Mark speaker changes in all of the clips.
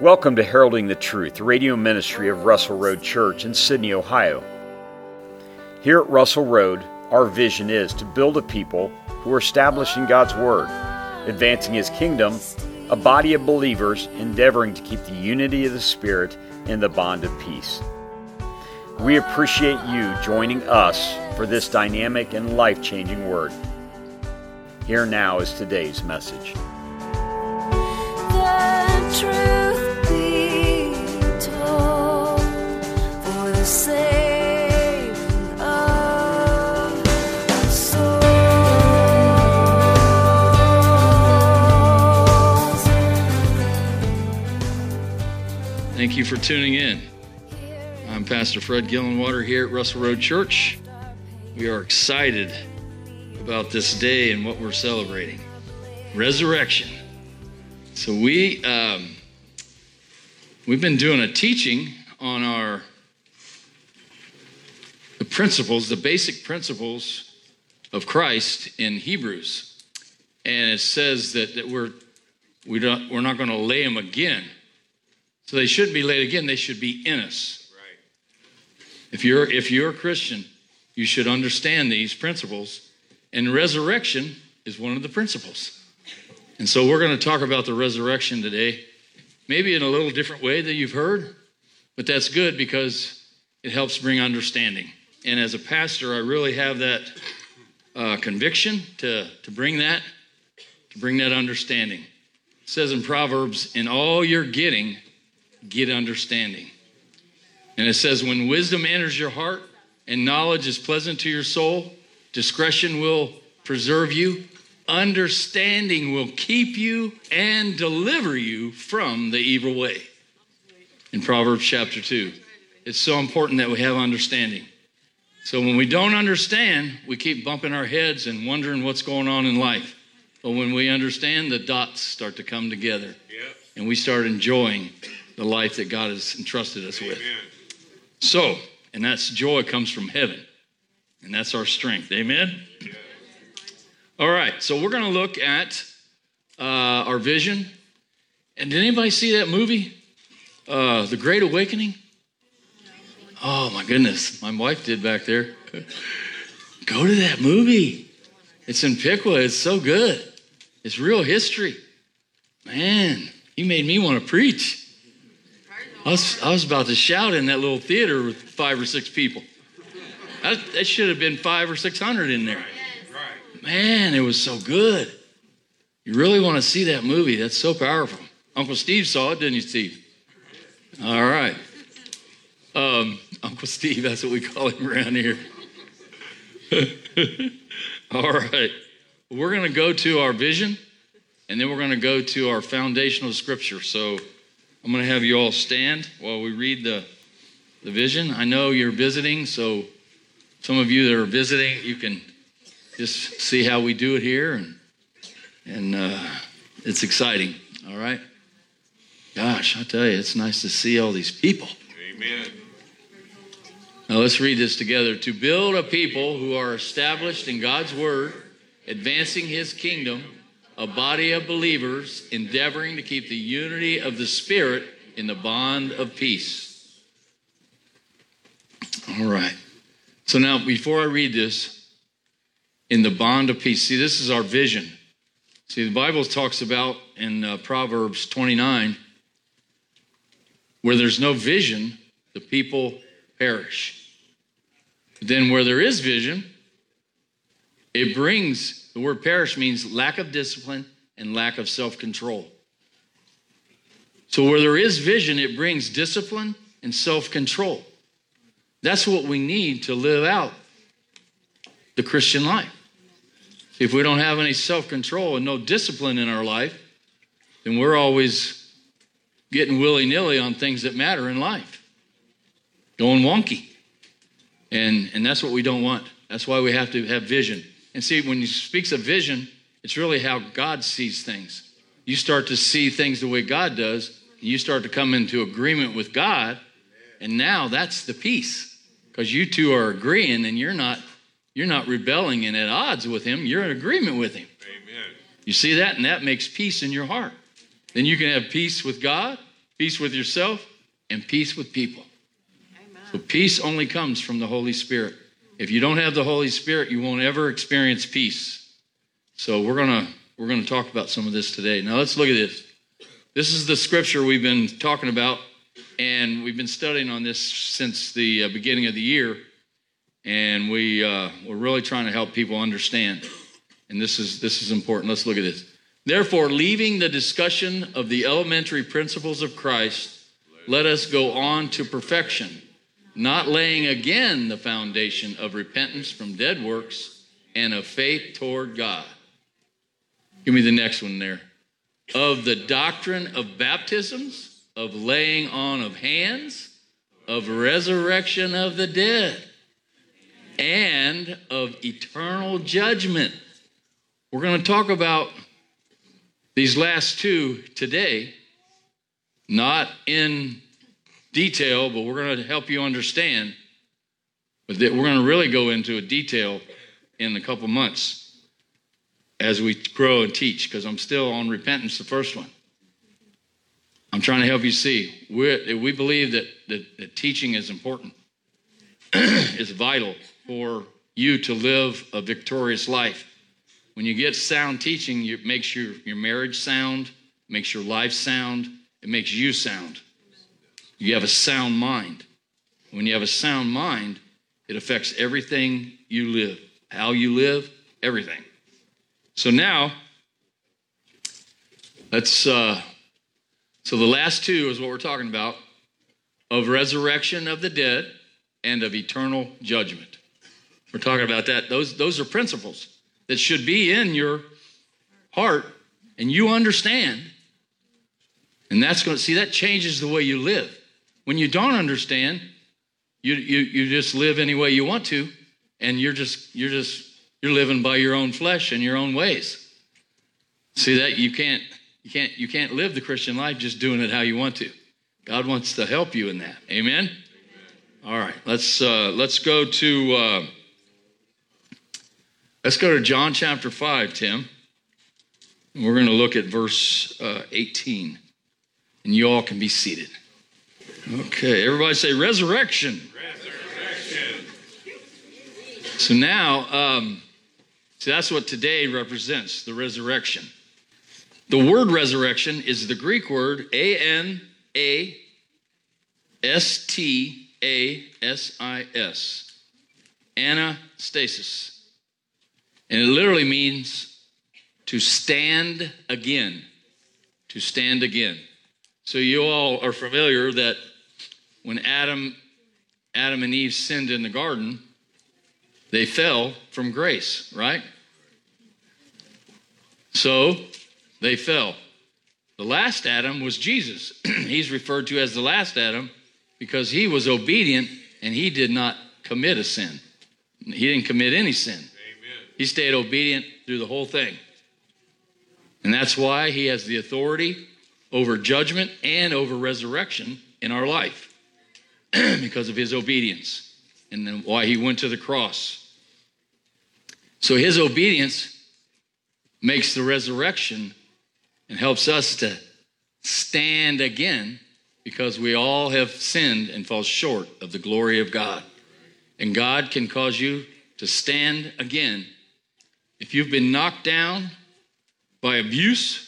Speaker 1: Welcome to Heralding the Truth, the radio ministry of Russell Road Church in Sydney, Ohio. Here at Russell Road, our vision is to build a people who are establishing God's Word, advancing His kingdom, a body of believers endeavoring to keep the unity of the Spirit in the bond of peace. We appreciate you joining us for this dynamic and life-changing Word. Here now is today's message.
Speaker 2: The truth be told, for the saving of souls.
Speaker 3: Thank you for tuning in. I'm Pastor Fred Gillenwater here at Russell Road Church. We are excited about this day and what we're celebrating. Resurrection. So we've been doing a teaching on the principles, the basic principles of Christ in Hebrews. And it says that we're not going to lay them again. So they shouldn't be laid again, they should be in us. Right. If you're a Christian, you should understand these principles. And resurrection is one of the principles. And so we're going to talk about the resurrection today, maybe in a little different way than you've heard, but that's good because it helps bring understanding. And as a pastor, I really have that conviction to bring that understanding. It says in Proverbs, in all you're getting, get understanding. And it says, when wisdom enters your heart and knowledge is pleasant to your soul, discretion will preserve you. Understanding will keep you and deliver you from the evil way. In Proverbs chapter 2. It's so important that we have understanding. So when we don't understand, we keep bumping our heads and wondering what's going on in life. But when we understand, the dots start to come together. Yep. And we start enjoying the life that God has entrusted us with. So, and that's joy comes from heaven. And that's our strength. Amen? Yeah. All right, so we're going to look at our vision. And did anybody see that movie, The Great Awakening? Oh, my goodness. My wife did back there. Go to that movie. It's in Piqua. It's so good. It's real history. Man, he made me want to preach. I was about to shout in that little theater with 5 or 6 people. That should have been 500 or 600 in there. Man, it was so good. You really want to see that movie. That's so powerful. Uncle Steve saw it, didn't you, Steve? All right. Uncle Steve, that's what we call him around here. All right. We're going to go to our vision, and then we're going to go to our foundational scripture. So I'm going to have you all stand while we read the vision. I know you're visiting, so some of you that are visiting, you can just see how we do it here, and it's exciting, all right? Gosh, I tell you, it's nice to see all these people. Amen. Now let's read this together. To build a people who are established in God's word, advancing His kingdom, a body of believers endeavoring to keep the unity of the Spirit in the bond of peace. All right. So now, before I read this, in the bond of peace. See, this is our vision. See, the Bible talks about in Proverbs 29, where there's no vision, the people perish. But then where there is vision, it brings, the word perish means lack of discipline and lack of self-control. So where there is vision, it brings discipline and self-control. That's what we need to live out the Christian life. If we don't have any self-control and no discipline in our life, then we're always getting willy-nilly on things that matter in life. Going wonky. And that's what we don't want. That's why we have to have vision. And see, when he speaks of vision, it's really how God sees things. You start to see things the way God does, and you start to come into agreement with God, and now that's the peace. Because you two are agreeing, and you're not rebelling and at odds with Him. You're in agreement with Him. Amen. You see that? And that makes peace in your heart. Then you can have peace with God, peace with yourself, and peace with people. Amen. So peace only comes from the Holy Spirit. If you don't have the Holy Spirit, you won't ever experience peace. So we're gonna talk about some of this today. Now let's look at this. This is the scripture we've been talking about, and we've been studying on this since the beginning of the year. And we're really trying to help people understand. And this is important. Let's look at this. Therefore, leaving the discussion of the elementary principles of Christ, let us go on to perfection, not laying again the foundation of repentance from dead works and of faith toward God. Give me the next one there. Of the doctrine of baptisms, of laying on of hands, of resurrection of the dead, and of eternal judgment. We're going to talk about these last two today, not in detail, but we're going to help you understand. But we're going to really go into a detail in a couple months as we grow and teach, because I'm still on repentance, the first one. I'm trying to help you see. We believe that teaching is important. It's vital for you to live a victorious life. When you get sound teaching, it makes your marriage sound, makes your life sound, it makes you sound. You have a sound mind. When you have a sound mind, it affects everything you live, how you live, everything. So now, so the last two is what we're talking about, of resurrection of the dead and of eternal judgment. We're talking about that. Those are principles that should be in your heart, and you understand. And that changes the way you live. When you don't understand, you just live any way you want to, and you're living by your own flesh and your own ways. See that you can't live the Christian life just doing it how you want to. God wants to help you in that. Amen. All right, let's go to John chapter 5, Tim. We're going to look at verse 18, and you all can be seated. Okay, everybody say resurrection. Resurrection. So now, that's what today represents, the resurrection. The word resurrection is the Greek word A-N-A-S-T-A-S-I-S, anastasis. And it literally means to stand again, to stand again. So you all are familiar that when Adam and Eve sinned in the garden, they fell from grace, right? So they fell. The last Adam was Jesus. He's referred to as the last Adam because he was obedient and he did not commit a sin. He didn't commit any sin. Amen. He stayed obedient through the whole thing. And that's why he has the authority over judgment and over resurrection in our life because of his obedience, and then why he went to the cross. So his obedience makes the resurrection and helps us to stand again, because we all have sinned and fall short of the glory of God. And God can cause you to stand again. If you've been knocked down by abuse,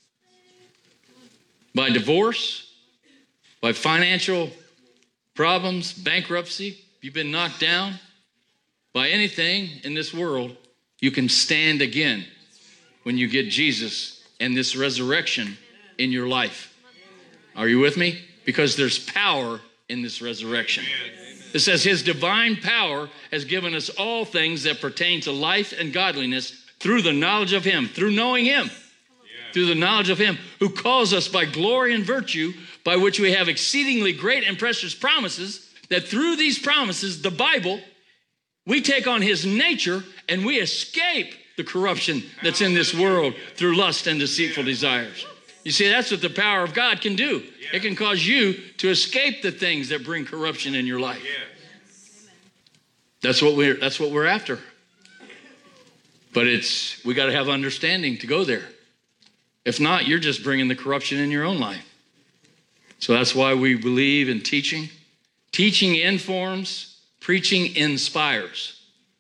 Speaker 3: by divorce, by financial problems, bankruptcy, if you've been knocked down by anything in this world, you can stand again when you get Jesus and this resurrection in your life. Are you with me? Because there's power in this resurrection. It says his divine power has given us all things that pertain to life and godliness through the knowledge of him, through knowing him. Through the knowledge of him who calls us by glory and virtue, by which we have exceedingly great and precious promises, that through these promises, the Bible, we take on his nature and we escape the corruption that's in this world through lust and deceitful desires. You see, that's what the power of God can do. It can cause you to escape the things that bring corruption in your life. That's what we're after. But we got to have understanding to go there. If not, you're just bringing the corruption in your own life. So that's why we believe in teaching. Teaching informs, preaching inspires.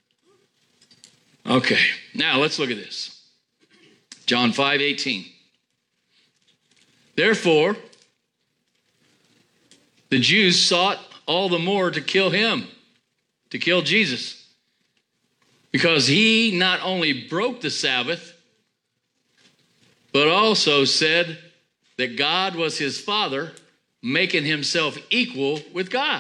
Speaker 3: Okay, now let's look at this. John 5:18. Therefore, the Jews sought all the more to kill him, to kill Jesus, because he not only broke the Sabbath, but also said that God was his Father, making himself equal with God.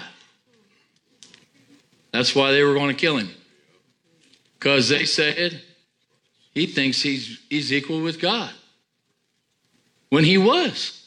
Speaker 3: That's why they were going to kill him. Because they said he thinks he's equal with God. When he was.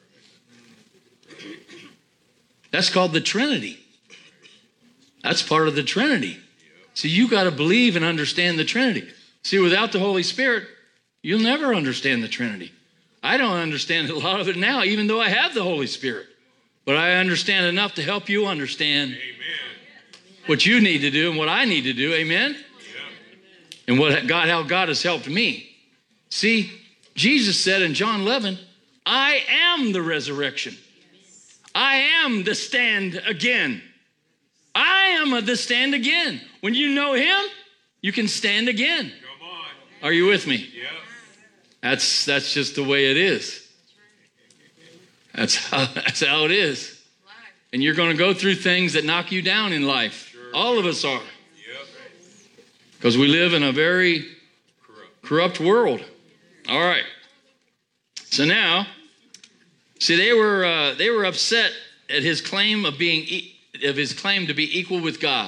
Speaker 3: That's called the Trinity. That's part of the Trinity. So you got to believe and understand the Trinity. See, without the Holy Spirit, you'll never understand the Trinity. I don't understand a lot of it now, even though I have the Holy Spirit. But I understand enough to help you understand what you need to do and what I need to do. Amen? And how God has helped me. See, Jesus said in John 11, I am the resurrection. I am the stand again. I am the stand again. When you know him, you can stand again. Come on. Are you with me? Yep. That's just the way it is. That's how it is. And you're going to go through things that knock you down in life. Sure. All of us are. Because we live in a very corrupt world. All right. So now, see, they were upset at his claim of his claim to be equal with God.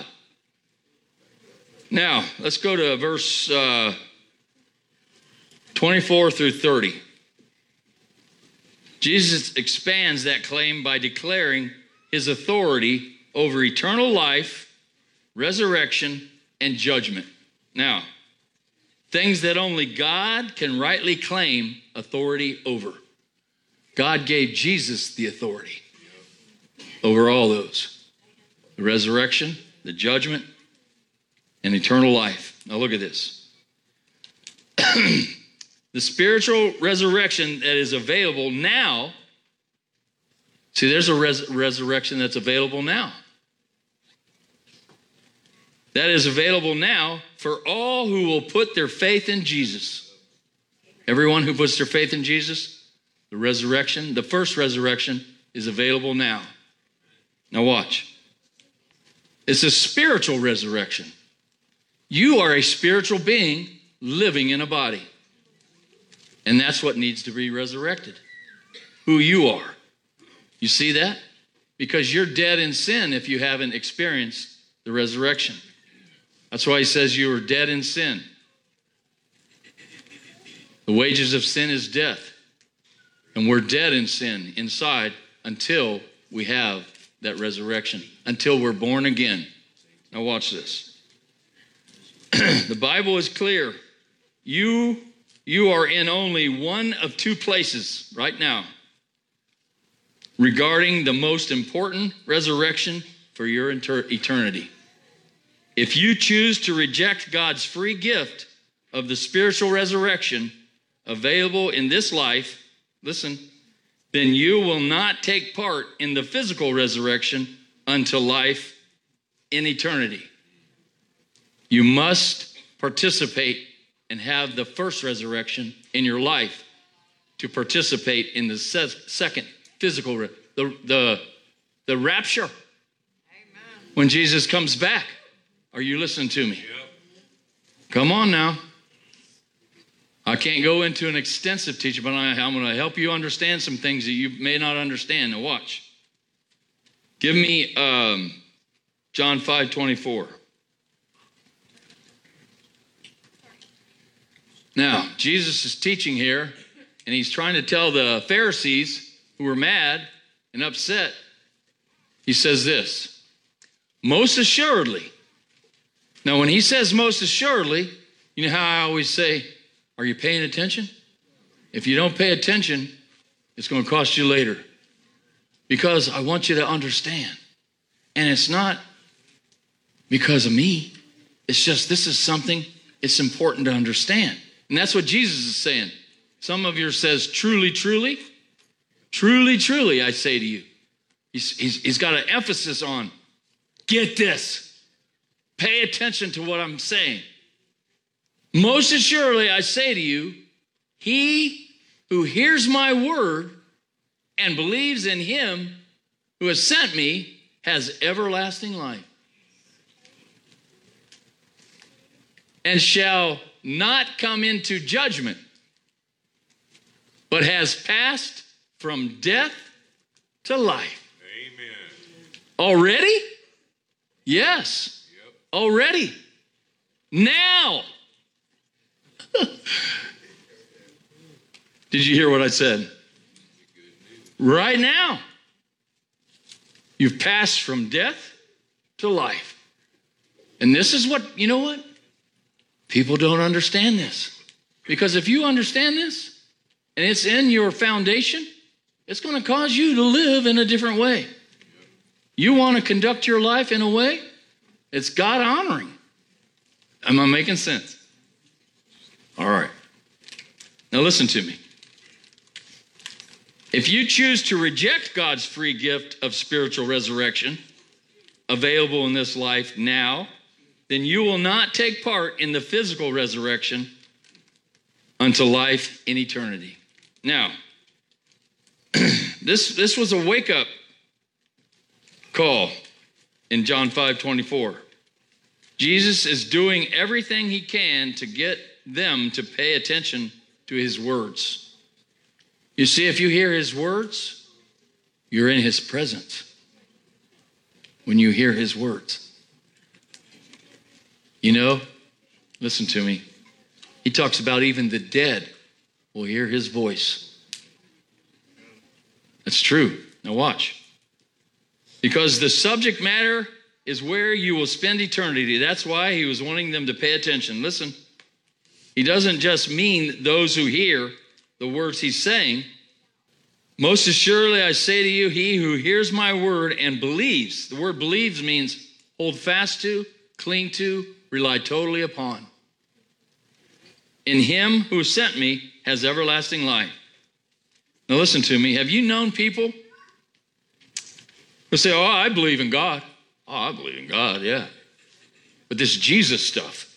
Speaker 3: Now, let's go to verse 24 through 30. Jesus expands that claim by declaring his authority over eternal life, resurrection, and judgment. Now, things that only God can rightly claim authority over. God gave Jesus the authority over all those. The resurrection, the judgment, and eternal life. Now look at this. The spiritual resurrection that is available now. See, there's a resurrection that's available now. That is available now for all who will put their faith in Jesus. Everyone who puts their faith in Jesus, the resurrection, the first resurrection is available now. Now watch. It's a spiritual resurrection. You are a spiritual being living in a body. And that's what needs to be resurrected. Who you are. You see that? Because you're dead in sin if you haven't experienced the resurrection. That's why he says you are dead in sin. The wages of sin is death. And we're dead in sin inside until we have that resurrection. Until we're born again. Now watch this. The Bible is clear. You are in only one of two places right now regarding the most important resurrection for your eternity. If you choose to reject God's free gift of the spiritual resurrection available in this life, listen, then you will not take part in the physical resurrection until life in eternity. You must participate and have the first resurrection in your life to participate in the second physical, the rapture. Amen. When Jesus comes back. Are you listening to me? Yep. Come on now. I can't go into an extensive teaching, but I'm going to help you understand some things that you may not understand. Now watch. Give me John 5:24. Now, Jesus is teaching here, and he's trying to tell the Pharisees who were mad and upset. He says this, most assuredly. Now, when he says most assuredly, you know how I always say, are you paying attention? If you don't pay attention, it's going to cost you later. Because I want you to understand. And it's not because of me. It's just this is something it's important to understand. And that's what Jesus is saying. Some of you says truly, truly. Truly, truly, I say to you. He's got an emphasis on, get this. Pay attention to what I'm saying. Most assuredly, I say to you, he who hears my word and believes in him who has sent me has everlasting life, and shall not come into judgment, but has passed from death to life.
Speaker 4: Amen.
Speaker 3: Already? Yes.
Speaker 4: Yep.
Speaker 3: Already. Now. Did you hear what I said? Right now. You've passed from death to life. And this is what, you know what? People don't understand this. Because if you understand this, and it's in your foundation, it's going to cause you to live in a different way. You want to conduct your life in a way it's God honoring. Am I making sense? All right. Now listen to me. If you choose to reject God's free gift of spiritual resurrection available in this life now, then you will not take part in the physical resurrection unto life in eternity. Now, this was a wake-up call in John 5:24. Jesus is doing everything he can to get them to pay attention to his words. You see, if you hear his words, you're in his presence. When you hear his words. You know, listen to me. He talks about even the dead will hear his voice. That's true. Now watch. Because the subject matter is where you will spend eternity. That's why he was wanting them to pay attention. Listen, he doesn't just mean those who hear the words he's saying. Most assuredly, I say to you, he who hears my word and believes. The word believes means hold fast to, cling to, rely totally upon. In him who sent me has everlasting life. Now listen to me. Have you known people who say, oh, I believe in God. Oh, I believe in God, yeah. But this Jesus stuff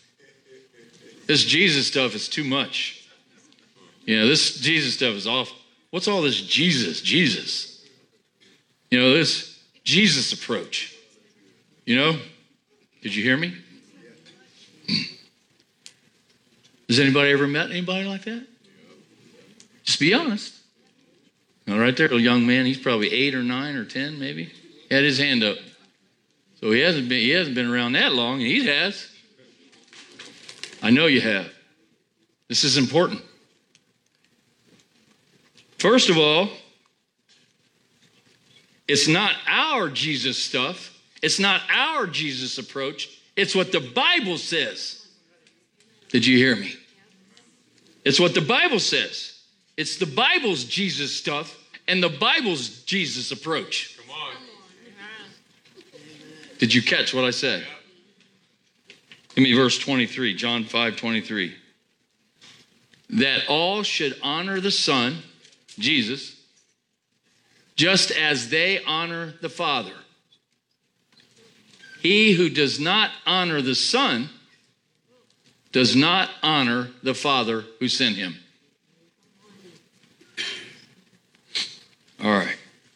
Speaker 3: is too much. You know, this Jesus stuff is awful. What's all this Jesus? You know, this Jesus approach. You know, did you hear me? Has anybody ever met anybody like that? Just be honest. Now, right there, a young man, he's probably 8 or 9 or 10 maybe. He had his hand up. So he hasn't been around that long, and he has. I know you have. This is important. First of all, it's not our Jesus stuff. It's not our Jesus approach. It's what the Bible says. Did you hear me? It's what the Bible says. It's the Bible's Jesus stuff and the Bible's Jesus approach.
Speaker 4: Come on.
Speaker 3: Did you catch what I said? Give me verse 23, John 5:23. That all should honor the Son, Jesus, just as they honor the Father. He who does not honor the Son does not honor the Father who sent him. All right.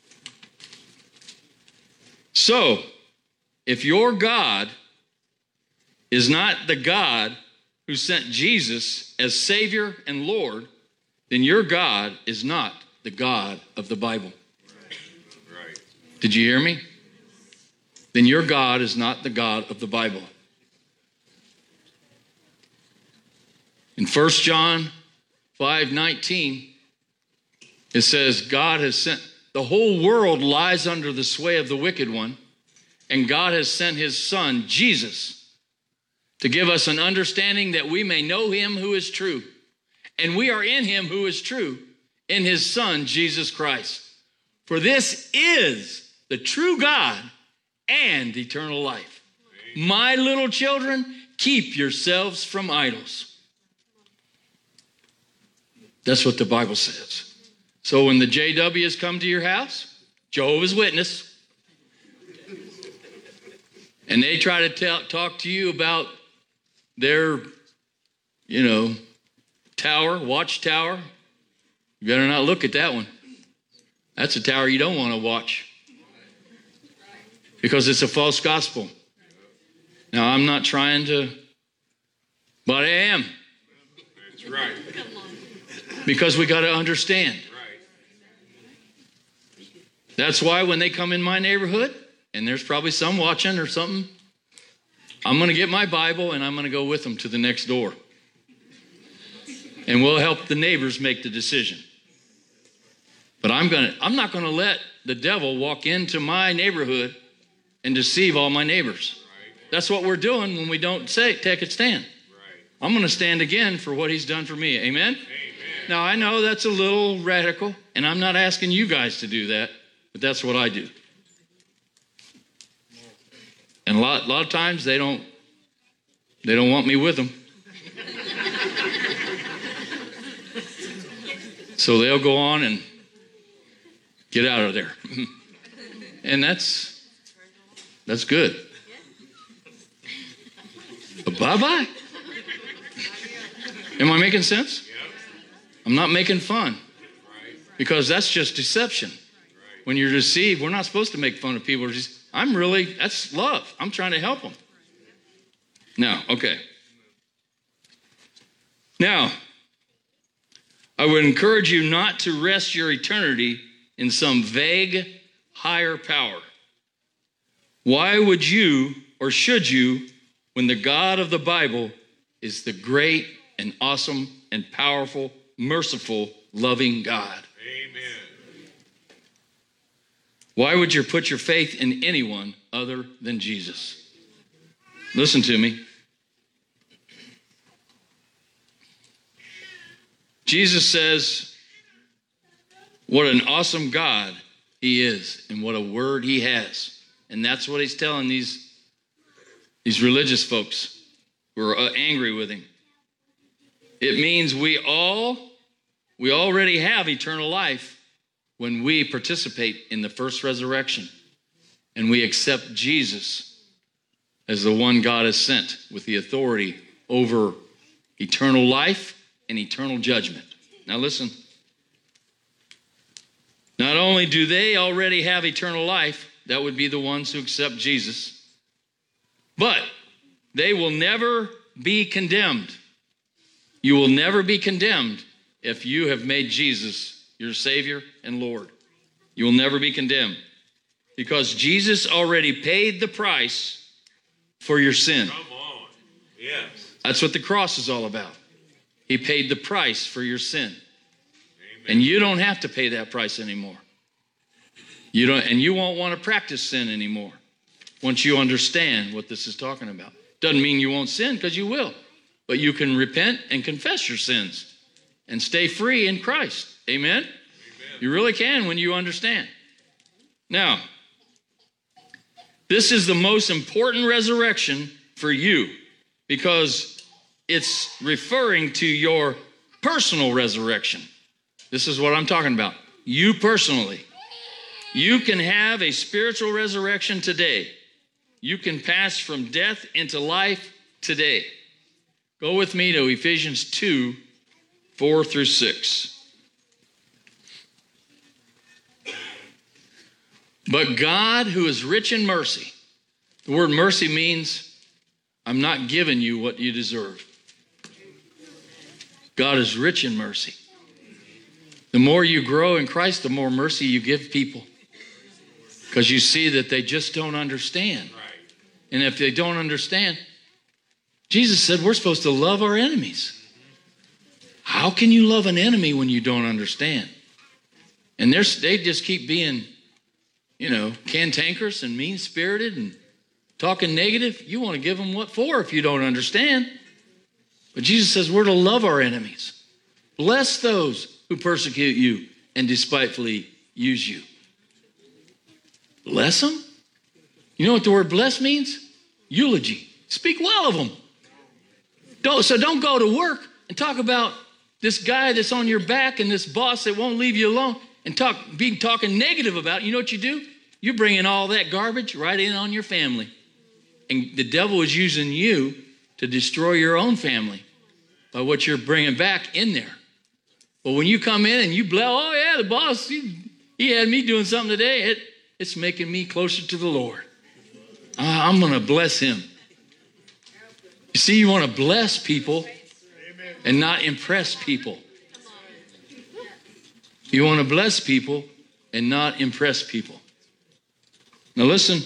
Speaker 3: So, if your God is not the God who sent Jesus as Savior and Lord, then your God is not the God of the Bible.
Speaker 4: Right.
Speaker 3: Did you hear me? Then your God is not the God of the Bible. In 1 John 5:19, it says, God has sent, the whole world lies under the sway of the wicked one, and God has sent his Son, Jesus, to give us an understanding that we may know him who is true. And we are in him who is true, in his Son, Jesus Christ. For this is the true God and eternal life. My little children, keep yourselves from idols. That's what the Bible says. So when the JWs come to your house, Jehovah's Witness, and they try to talk to you about their, watchtower, you better not look at that one. That's a tower you don't want to watch because it's a false gospel. Now, I'm not trying to, but I am.
Speaker 4: That's right.
Speaker 3: Because we got to understand.
Speaker 4: Right.
Speaker 3: That's why when they come in my neighborhood, and there's probably some watching or something, I'm going to get my Bible and I'm going to go with them to the next door. And we'll help the neighbors make the decision. But I'm not going to let the devil walk into my neighborhood and deceive all my neighbors.
Speaker 4: Right.
Speaker 3: That's what we're doing when we don't take a stand.
Speaker 4: Right.
Speaker 3: I'm going to stand again for what he's done for me. Amen?
Speaker 4: Amen.
Speaker 3: Now, I know that's a little radical, and I'm not asking you guys to do that, but that's what I do. And a lot of times they don't want me with them. So they'll go on and get out of there. And that's good. But bye-bye. Am I making sense? I'm not making fun. Because that's just deception. When you're deceived, we're not supposed to make fun of people. That's love. I'm trying to help them. Now, okay. Now, I would encourage you not to rest your eternity in some vague higher power. Why would you or should you when the God of the Bible is the great and awesome and powerful, merciful, loving God?
Speaker 4: Amen.
Speaker 3: Why would you put your faith in anyone other than Jesus? Listen to me. Jesus says what an awesome God he is and what a word he has. And that's what he's telling these religious folks who are angry with him. It means we already have eternal life when we participate in the first resurrection and we accept Jesus as the one God has sent with the authority over eternal life and eternal judgment. Now listen. Not only do they already have eternal life, that would be the ones who accept Jesus, but they will never be condemned. You will never be condemned if you have made Jesus your Savior and Lord. You will never be condemned because Jesus already paid the price for your sin.
Speaker 4: Come on. Yes.
Speaker 3: That's what the cross is all about. He paid the price for your sin.
Speaker 4: Amen.
Speaker 3: And you don't have to pay that price anymore. You won't want to practice sin anymore once you understand what this is talking about. Doesn't mean you won't sin, because you will. But you can repent and confess your sins and stay free in Christ. Amen? Amen. You really can when you understand. Now, this is the most important resurrection for you because it's referring to your personal resurrection. This is what I'm talking about. You personally. You can have a spiritual resurrection today. You can pass from death into life today. Go with me to Ephesians 2, 4 through 6. But God, who is rich in mercy, the word mercy means I'm not giving you what you deserve. God is rich in mercy. The more you grow in Christ, the more mercy you give people. Because you see that they just don't understand.
Speaker 4: Right.
Speaker 3: And if they don't understand, Jesus said we're supposed to love our enemies. How can you love an enemy when you don't understand? And they just keep being, cantankerous and mean-spirited and talking negative. You want to give them what for if you don't understand? But Jesus says we're to love our enemies. Bless those who persecute you and despitefully use you. Bless them? You know what the word bless means? Eulogy. Speak well of them. Don't go to work and talk about this guy that's on your back and this boss that won't leave you alone and talking negative about it, you know what you do? You're bringing all that garbage right in on your family. And the devil is using you to destroy your own family by what you're bringing back in there. But when you come in and you oh yeah, the boss, he had me doing something today. It's making me closer to the Lord. I'm going to bless him. You see, you want to bless people and not impress people. You want to bless people and not impress people. Now listen.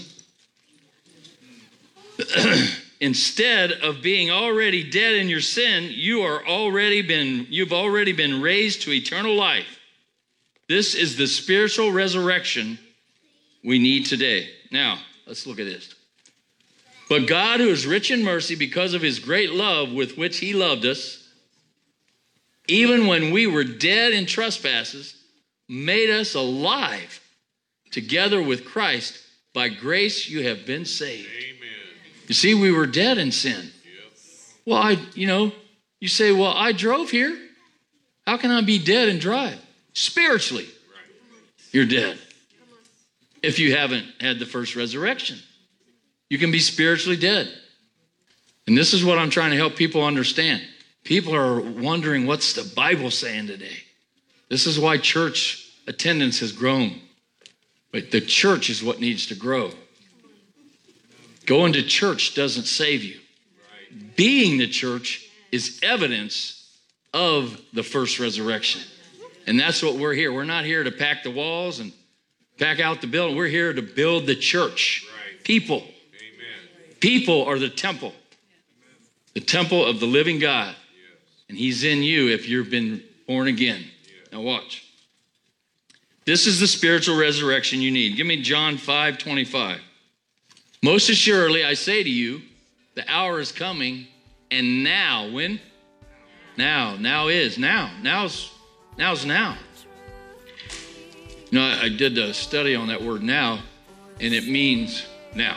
Speaker 3: Instead of being already dead in your sin, you've already been raised to eternal life. This is the spiritual resurrection we need today. Now, let's look at this. But God, who is rich in mercy because of his great love with which he loved us, even when we were dead in trespasses, made us alive together with Christ. By grace you have been saved.
Speaker 4: Amen.
Speaker 3: You see, we were dead in sin. Well, you say, well, I drove here. How can I be dead and drive? Spiritually, you're dead. If you haven't had the first resurrection, you can be spiritually dead. And this is what I'm trying to help people understand. People are wondering, what's the Bible saying today? This is why church attendance has grown. But the church is what needs to grow. Going to church doesn't save you. Being the church is evidence of the first resurrection. And that's what we're here. We're not here to pack the walls and pack out the building. We're here to build the church. People. Amen. People are the temple. The temple of the living God. And he's in you if you've been born again. Now watch. This is the spiritual resurrection you need. Give me John 5:25. Most assuredly, I say to you, the hour is coming, and now, when? Now is now. Now's now. You know, I did a study on that word now, and it means now.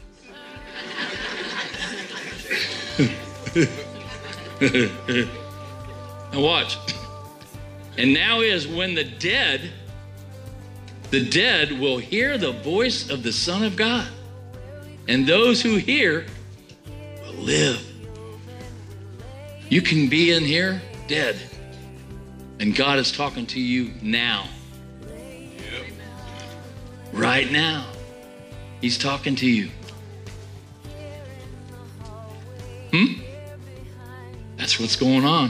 Speaker 3: Now watch. And now is when the dead will hear the voice of the Son of God. And those who hear will live. You can be in here dead. And God is talking to you now. Yep. Right now. He's talking to you. That's what's going on.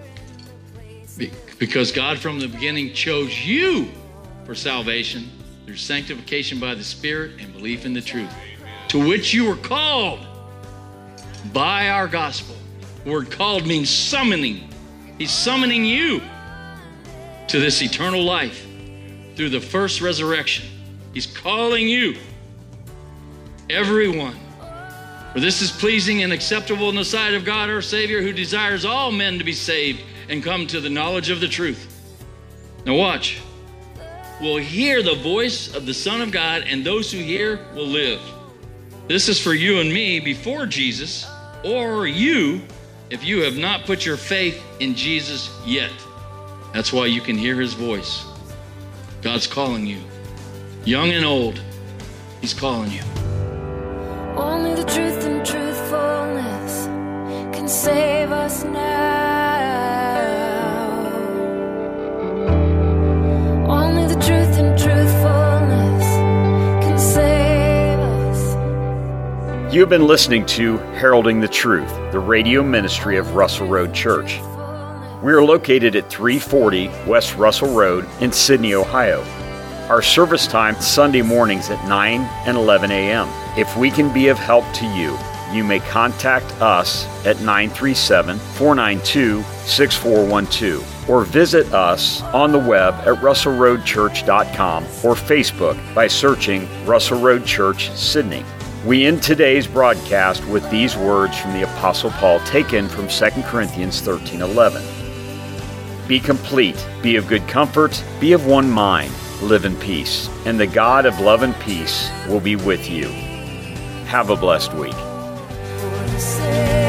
Speaker 3: Because God from the beginning chose you for salvation through sanctification by the Spirit and belief in the truth, to which you were called by our gospel. The word called means summoning. He's summoning you to this eternal life through the first resurrection. He's calling you, everyone. For this is pleasing and acceptable in the sight of God our Savior, who desires all men to be saved and come to the knowledge of the truth. Now watch. Will hear the voice of the Son of God, and those who hear will live. This is for you and me before Jesus, or you if you have not put your faith in Jesus yet. That's why you can hear his voice. God's calling you. Young and old, he's calling you.
Speaker 2: Only the truth and truthfulness can save us now. Only the truth and truthfulness can save us.
Speaker 1: You have been listening to Heralding the Truth, the radio ministry of Russell Road Church. We are located at 340 West Russell Road in Sydney, Ohio. Our service time Sunday mornings at 9 and 11 a.m. If we can be of help to you, you may contact us at 937-492-6412 or visit us on the web at russellroadchurch.com or Facebook by searching Russell Road Church, Sydney. We end today's broadcast with these words from the Apostle Paul taken from 2 Corinthians 13:11. Be complete, be of good comfort, be of one mind, live in peace, and the God of love and peace will be with you. Have a blessed week.
Speaker 2: Say